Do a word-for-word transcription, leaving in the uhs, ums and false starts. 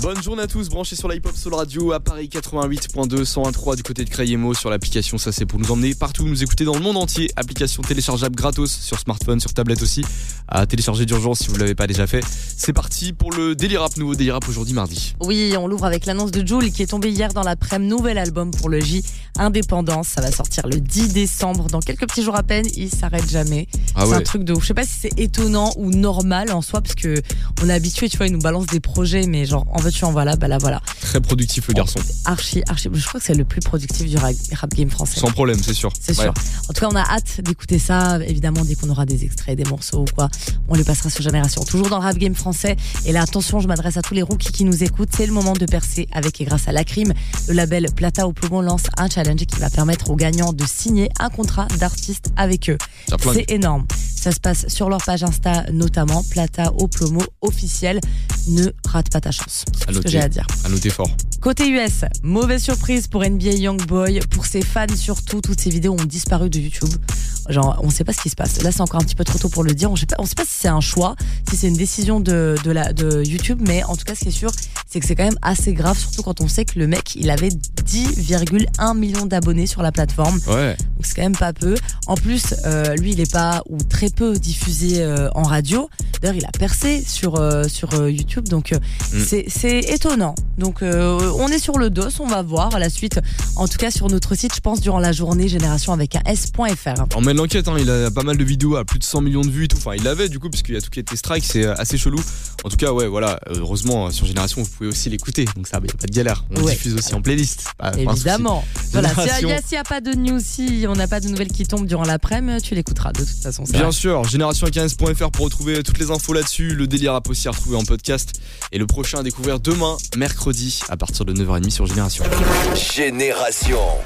Bonne journée à tous, branchés sur la hip-hop Soul Radio à Paris quatre-vingt-huit point deux, cent un virgule trois du côté de Crayemo sur l'application. Ça, c'est pour nous emmener partout, nous écouter dans le monde entier. Application téléchargeable gratos sur smartphone, sur tablette aussi. À télécharger d'urgence si vous ne l'avez pas déjà fait. C'est parti pour le Daily Rap, nouveau Daily Rap aujourd'hui mardi. Oui, on l'ouvre avec l'annonce de Jul qui est tombée hier dans l'après-midi. Nouvel album pour le J, Indépendance. Ça va sortir le dix décembre. Dans quelques petits jours à peine, il s'arrête jamais. Ah c'est ouais. un truc de ouf. Je sais pas si c'est étonnant ou normal en soi, parce que on est habitué, tu vois, il nous balance des projets, mais genre en veux-tu en voilà, bah là voilà. Très productif le garçon. Archi, archi. Je crois que c'est le plus productif du rap, rap game français. Sans problème, c'est sûr. C'est Ouais. sûr. En tout cas, on a hâte d'écouter ça. Évidemment, dès qu'on aura des extraits, des morceaux ou quoi, on les passera sur Génération. Toujours dans le rap game français. Et là, attention, je m'adresse à tous les rookies qui nous écoutent. C'est le moment de percer avec et grâce à la crime. Le label Plata au Plomo lance un challenge qui va permettre aux gagnants de signer un contrat d'artiste avec eux. Ça plonge. C'est énorme. Ça se passe sur leur page Insta notamment, Plata au Plomo officiel. Ne rate pas ta chance. C'est À tout ce que noter. j'ai à dire. À noter fort. Côté U S, mauvaise surprise pour N B A Youngboy. Pour ses fans surtout, toutes ces vidéos ont disparu de YouTube. Genre, on sait pas ce qui se passe. Là, c'est encore un petit peu trop tôt pour le dire. On sait pas, on sait pas si c'est un choix, si c'est une décision de, de, la, de YouTube, mais en tout cas, ce qui est sûr, c'est que c'est quand même assez grave, surtout quand on sait que le mec, il avait dix virgule un millions d'abonnés sur la plateforme. Ouais. Donc c'est quand même pas peu. En plus, euh, lui, il est pas ou très peu diffusé euh, en radio. D'ailleurs, il a percé sur euh, sur euh, YouTube, donc euh, Mm. c'est c'est étonnant. Donc euh, on est sur le dos, on va voir la suite. En tout cas, sur notre site, je pense durant la journée, Génération avec un S.fr. On mène l'enquête, hein, il a pas mal de vidéos à plus de cent millions de vues et tout. Enfin, il l'avait du coup, puisqu'il y a tout qui a été strike, c'est assez chelou. En tout cas, ouais, voilà. Heureusement, sur Génération, vous pouvez aussi l'écouter. Donc ça, y a pas de galère. On Ouais. le diffuse aussi en playlist. Pas- pas un souci. Évidemment. Voilà, s'il Génération. n'y a, s'il y a pas de news, si on n'a pas de nouvelles qui tombent durant l'après-midi, tu l'écouteras de toute façon. c'est Bien vrai. sûr, génération quinze point f r pour retrouver toutes les infos là-dessus. Le délire rap aussi à retrouver en podcast. Et le prochain à découvrir demain, mercredi, à partir de neuf heures trente sur Génération. Génération.